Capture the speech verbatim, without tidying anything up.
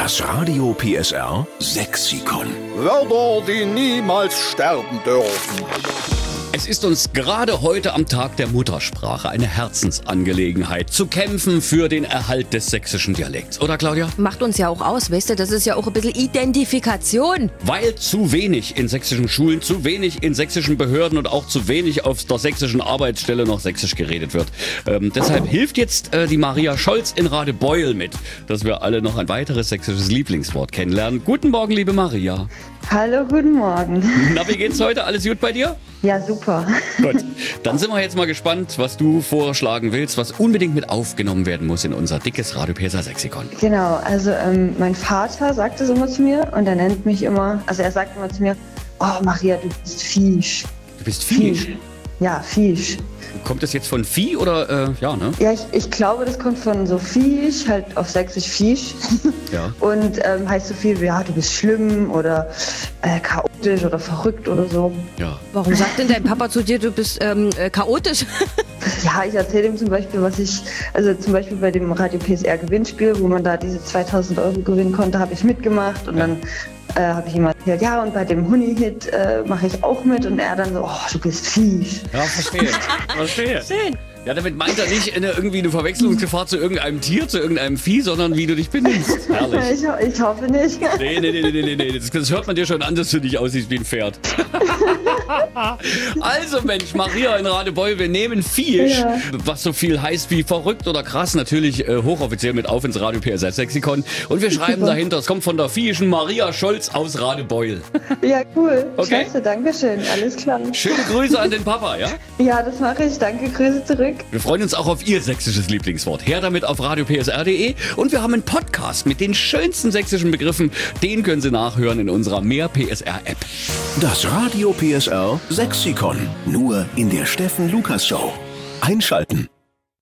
Das Radio P S R Sexikon. Wörter, die niemals sterben dürfen. Es ist uns gerade heute am Tag der Muttersprache eine Herzensangelegenheit, zu kämpfen für den Erhalt des sächsischen Dialekts. Oder, Claudia? Macht uns ja auch aus, weißt du, das ist ja auch ein bisschen Identifikation. Weil zu wenig in sächsischen Schulen, zu wenig in sächsischen Behörden und auch zu wenig auf der sächsischen Arbeitsstelle noch sächsisch geredet wird. Ähm, deshalb hilft jetzt äh, die Maria Scholz in Radebeul mit, dass wir alle noch ein weiteres sächsisches Lieblingswort kennenlernen. Guten Morgen, liebe Maria. Hallo, guten Morgen. Na, wie geht's heute? Alles gut bei dir? Ja, super. Gut, dann sind wir jetzt mal gespannt, was du vorschlagen willst, was unbedingt mit aufgenommen werden muss in unser dickes Radio P S R Sexikon. Genau, also ähm, mein Vater sagt es immer zu mir und er nennt mich immer, also er sagt immer zu mir, oh Maria, du bist Fisch. Du bist Fisch? Ja, Fisch. Kommt das jetzt von Vieh oder, äh, ja, ne? Ja, ich, ich glaube, das kommt von so Fisch, halt auf Sächsisch Fisch. Ja. Und ähm, heißt so viel wie, ja, du bist schlimm oder äh, chaotisch oder verrückt oder so. Ja. Warum sagt denn dein Papa zu dir, du bist ähm, äh, chaotisch? Ja, ich erzähle ihm zum Beispiel, was ich, also zum Beispiel bei dem Radio P S R Gewinnspiel, wo man da diese zweitausend Euro gewinnen konnte, habe ich mitgemacht und ja. dann äh, habe ich ihm erzählt, ja, und bei dem Huni-Hit äh, mache ich auch mit und er dann so, oh, du bist fies. Ja, verstehe. Verstehe. Schön. Ja, damit meint er nicht eine, irgendwie eine Verwechslungsgefahr zu irgendeinem Tier, zu irgendeinem Vieh, sondern wie du dich benimmst. Herrlich. Ich, ho- ich hoffe nicht. Nee, nee, nee, nee, nee, nee. Das, das hört man dir schon an, dass du nicht aussiehst wie ein Pferd. Also Mensch, Maria in Radebeul, wir nehmen Fisch, Ja. was so viel heißt wie verrückt oder krass, natürlich äh, hochoffiziell mit auf ins Radio P S R Sexikon. Und wir schreiben Super. dahinter, es kommt von der fiischen Maria Scholz aus Radebeul. Ja, cool. Okay. Klasse, danke schön. Alles klar. Schöne Grüße an den Papa, ja? Ja, das mache ich. Danke, Grüße zurück. Wir freuen uns auch auf Ihr sächsisches Lieblingswort. Her damit auf radio p s r punkt d e und wir haben einen Podcast mit den schönsten sächsischen Begriffen. Den können Sie nachhören in unserer Mehr P S R App. Das Radio P S R Sexikon. Nur in der Steffen Lukas Show. Einschalten.